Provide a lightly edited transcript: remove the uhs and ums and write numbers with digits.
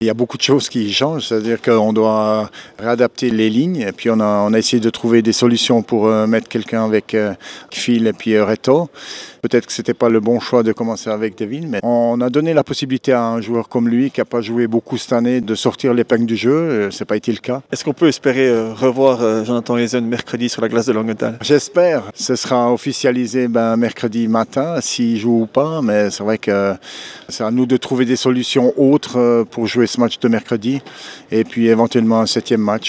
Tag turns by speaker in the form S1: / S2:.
S1: Il y a beaucoup de choses qui changent, c'est-à-dire qu'on doit réadapter les lignes. Et puis on a essayé de trouver des solutions pour mettre quelqu'un avec Phil et puis Reto. Peut-être que ce n'était pas le bon choix de commencer avec Devin, mais on a donné la possibilité à un joueur comme lui, qui n'a pas joué beaucoup cette année, de sortir l'épingle du jeu. Ce n'a pas été le cas.
S2: Est-ce qu'on peut espérer revoir Jonathan Huijsen mercredi sur la glace de Langenthal?
S1: J'espère. Ce sera officialisé mercredi matin, s'il joue ou pas. Mais c'est vrai que c'est à nous de trouver des solutions autres pour jouer ce match de mercredi. Et puis éventuellement un 7e match.